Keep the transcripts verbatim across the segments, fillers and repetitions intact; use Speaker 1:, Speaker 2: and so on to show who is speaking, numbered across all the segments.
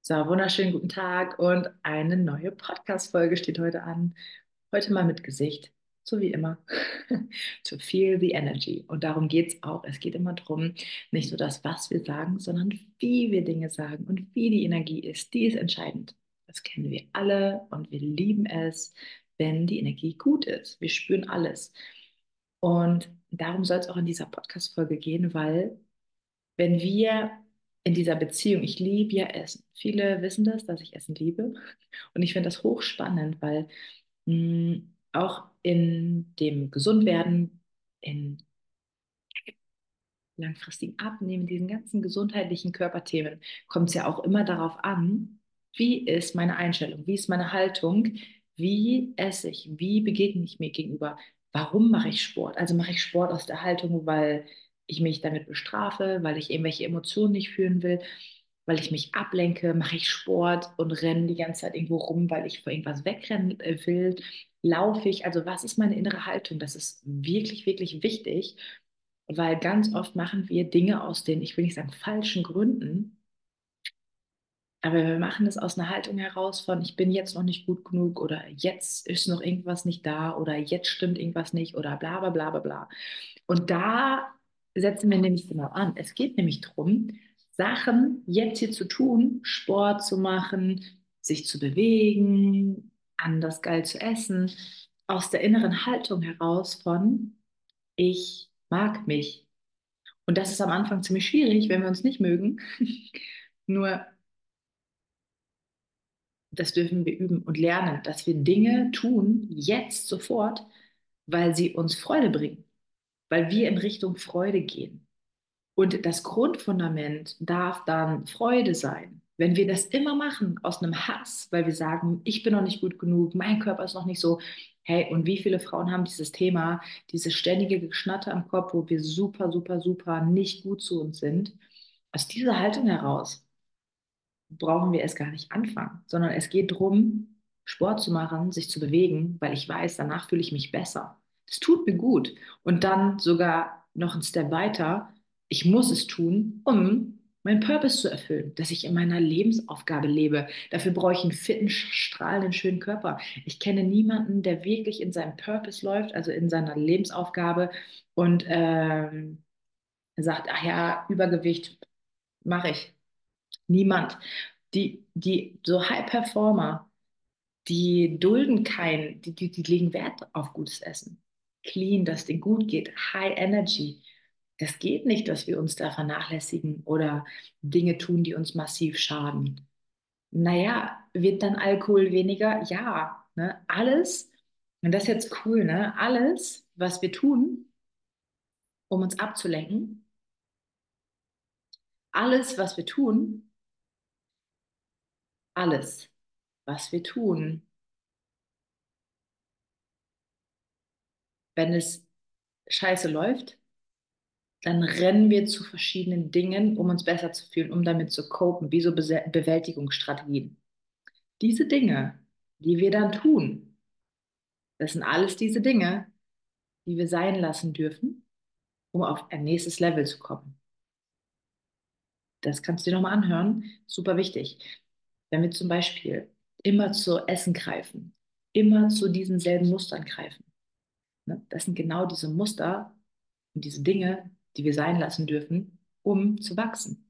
Speaker 1: So, wunderschönen guten Tag und eine neue Podcast-Folge steht heute an. Heute mal mit Gesicht, so wie immer. To feel the energy. Und darum geht es auch. Es geht immer darum, nicht nur das, was wir sagen, sondern wie wir Dinge sagen und wie die Energie ist. Die ist entscheidend. Das kennen wir alle und wir lieben es, wenn die Energie gut ist. Wir spüren alles. Und darum soll es auch in dieser Podcast-Folge gehen, weil wenn wir in dieser Beziehung, ich liebe ja Essen. Viele wissen das, dass ich Essen liebe. Und ich finde das hochspannend, weil mh, auch in dem Gesundwerden, in langfristigen Abnehmen, diesen ganzen gesundheitlichen Körperthemen, kommt es ja auch immer darauf an, wie ist meine Einstellung, wie ist meine Haltung, wie esse ich, wie begegne ich mir gegenüber, warum mache ich Sport? Also mache ich Sport aus der Haltung, weil ich mich damit bestrafe, weil ich irgendwelche Emotionen nicht fühlen will, weil ich mich ablenke, mache ich Sport und renne die ganze Zeit irgendwo rum, weil ich vor irgendwas wegrennen äh, will, laufe ich, also was ist meine innere Haltung? Das ist wirklich, wirklich wichtig. Weil ganz oft machen wir Dinge aus den, ich will nicht sagen falschen Gründen, aber wir machen es aus einer Haltung heraus von, ich bin jetzt noch nicht gut genug oder jetzt ist noch irgendwas nicht da oder jetzt stimmt irgendwas nicht oder bla bla bla bla bla. Und da setzen wir nämlich genau an. Es geht nämlich darum, Sachen jetzt hier zu tun, Sport zu machen, sich zu bewegen, anders geil zu essen, aus der inneren Haltung heraus von, ich mag mich. Und das ist am Anfang ziemlich schwierig, wenn wir uns nicht mögen. Nur das dürfen wir üben und lernen, dass wir Dinge tun, jetzt sofort, weil sie uns Freude bringen, weil wir in Richtung Freude gehen. Und das Grundfundament darf dann Freude sein. Wenn wir das immer machen aus einem Hass, weil wir sagen, ich bin noch nicht gut genug, mein Körper ist noch nicht so. Hey, und wie viele Frauen haben dieses Thema, dieses ständige Geschnatter am Kopf, wo wir super, super, super nicht gut zu uns sind? Aus dieser Haltung heraus brauchen wir es gar nicht anfangen, sondern es geht darum, Sport zu machen, sich zu bewegen, weil ich weiß, danach fühle ich mich besser. Das tut mir gut. Und dann sogar noch einen Step weiter, ich muss es tun, um meinen Purpose zu erfüllen, dass ich in meiner Lebensaufgabe lebe. Dafür brauche ich einen fitten, strahlenden, schönen Körper. Ich kenne niemanden, der wirklich in seinem Purpose läuft, also in seiner Lebensaufgabe und ähm, sagt, ach ja, Übergewicht mache ich. Niemand. Die, die so High Performer, die dulden kein, die, die, die legen Wert auf gutes Essen. Clean, dass es denen gut geht, High Energy. Das geht nicht, dass wir uns da vernachlässigen oder Dinge tun, die uns massiv schaden. Naja, wird dann Alkohol weniger? Ja, ne? Alles, und das ist jetzt cool, ne? Alles, was wir tun, um uns abzulenken, alles, was wir tun, alles, was wir tun, wenn es scheiße läuft, dann rennen wir zu verschiedenen Dingen, um uns besser zu fühlen, um damit zu copen, wie so Bese- Bewältigungsstrategien. Diese Dinge, die wir dann tun, das sind alles diese Dinge, die wir sein lassen dürfen, um auf ein nächstes Level zu kommen. Das kannst du dir nochmal anhören. Super wichtig. Wenn wir zum Beispiel immer zu Essen greifen, immer zu diesen selben Mustern greifen, ne? Das sind genau diese Muster und diese Dinge, die wir sein lassen dürfen, um zu wachsen.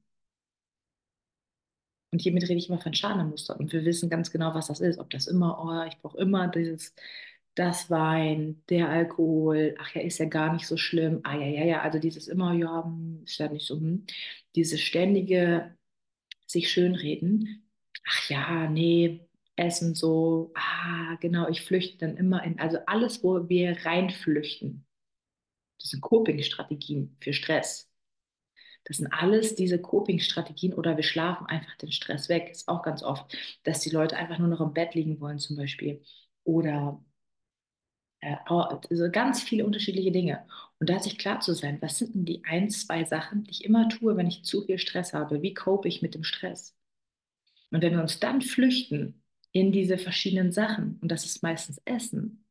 Speaker 1: Und hiermit rede ich immer von Schale-Mustern. Und wir wissen ganz genau, was das ist. Ob das immer, oh, ich brauche immer dieses, das Wein, der Alkohol, ach ja, ist ja gar nicht so schlimm. Ah ja, ja, ja, also dieses immer, ja, hm, ist ja nicht so, hm. Dieses ständige sich schönreden. Ach ja, nee, Essen so, ah, genau, ich flüchte dann immer in, also alles, wo wir reinflüchten. Das sind Coping-Strategien für Stress. Das sind alles diese Coping-Strategien oder wir schlafen einfach den Stress weg. Ist auch ganz oft, dass die Leute einfach nur noch im Bett liegen wollen zum Beispiel. Oder äh, also ganz viele unterschiedliche Dinge. Und da sich klar zu sein, was sind denn die ein, zwei Sachen, die ich immer tue, wenn ich zu viel Stress habe? Wie cope ich mit dem Stress? Und wenn wir uns dann flüchten in diese verschiedenen Sachen, und das ist meistens Essen,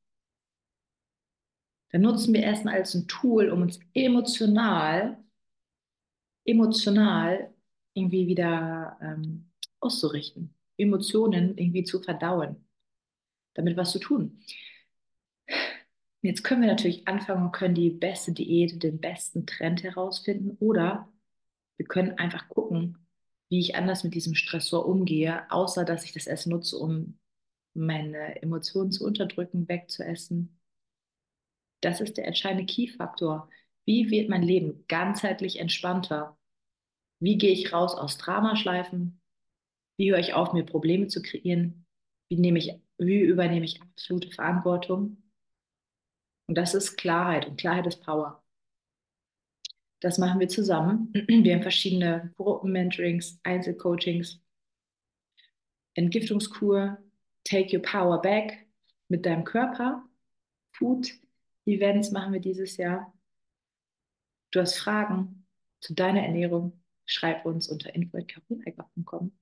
Speaker 1: dann nutzen wir Essen als ein Tool, um uns emotional emotional irgendwie wieder ähm, auszurichten, Emotionen irgendwie zu verdauen, damit was zu tun. Jetzt können wir natürlich anfangen und können die beste Diät, den besten Trend herausfinden oder wir können einfach gucken, wie ich anders mit diesem Stressor umgehe, außer dass ich das Essen nutze, um meine Emotionen zu unterdrücken, wegzuessen. Das ist der entscheidende Key-Faktor. Wie wird mein Leben ganzheitlich entspannter? Wie gehe ich raus aus Dramaschleifen? Wie höre ich auf, mir Probleme zu kreieren? Wie nehme ich, wie übernehme ich absolute Verantwortung? Und das ist Klarheit und Klarheit ist Power. Das machen wir zusammen. Wir haben verschiedene Gruppen-Mentorings, Einzelcoachings, Entgiftungskur, Take Your Power Back mit deinem Körper, Food-Events machen wir dieses Jahr. Du hast Fragen zu deiner Ernährung, schreib uns unter info at carolina punkt com.